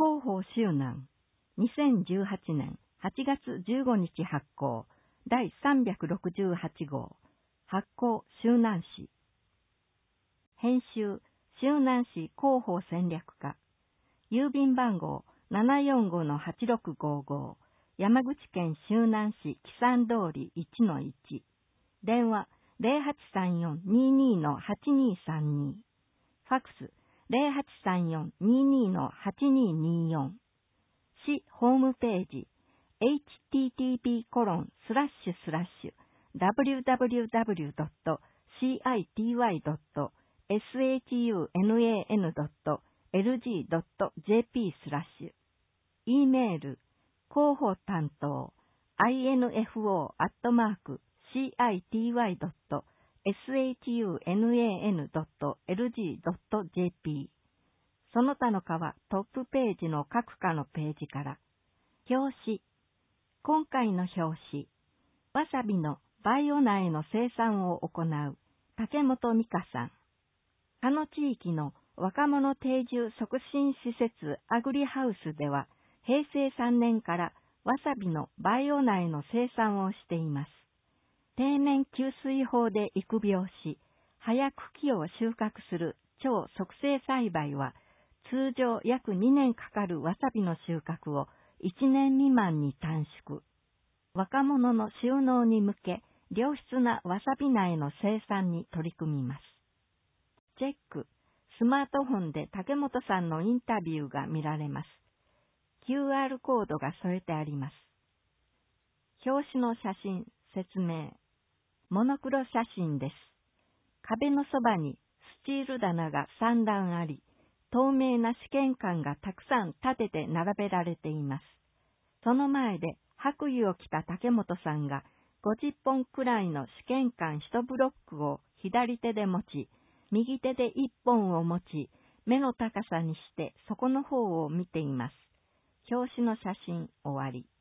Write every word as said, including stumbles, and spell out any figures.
広報周南、にせんじゅうはちねんはちがつじゅうごにち発行、だいさんびゃくろくじゅうはちごう、発行周南市。編集、周南市広報戦略課。郵便番号 ななよんごのはちろくごご、山口県周南市木山通り いちのいち。電話 ゼロはちさんよんにーにーのはちにーさんに。ファックス ゼロはちさんよんにーにーのはちにーにーよん。市ホームページ エイチティーティーピーコロンスラッシュスラッシュダブリューダブリューダブリュードットシーアイティーワイドットエスエイチユーエヌエーエヌドットエルジードットジェーピースラッシュ。 E メール広報担当 アイエヌエフオー アットマーク シーアイティーワイドットエスエイチユーエヌエーエヌドットエルジードットジェーピー。その他の課はトップページの各課のページから。表紙。今回の表紙。わさびのバイオ苗の生産を行う竹本美香さん。あの地域の若者定住促進施設アグリハウスでは、へいせいさんねんからわさびのバイオ苗の生産をしています。定年給水法で育苗し、早く木を収穫する超促成栽培は、通常約にねんかかるわさびの収穫をいちねん未満に短縮。若者の就農に向け、良質なわさび苗の生産に取り組みます。チェック。スマートフォンで竹本さんのインタビューが見られます。キューアール コードが添えてあります。表紙の写真、説明。モノクロ写真です。壁のそばにスチール棚がさんだんあり、透明な試験管がたくさん立てて並べられています。その前で白衣を着た竹本さんがごじゅっぽんくらいの試験管いちブロックを左手で持ち、右手でいっぽんを持ち、目の高さにして底の方を見ています。表紙の写真終わり。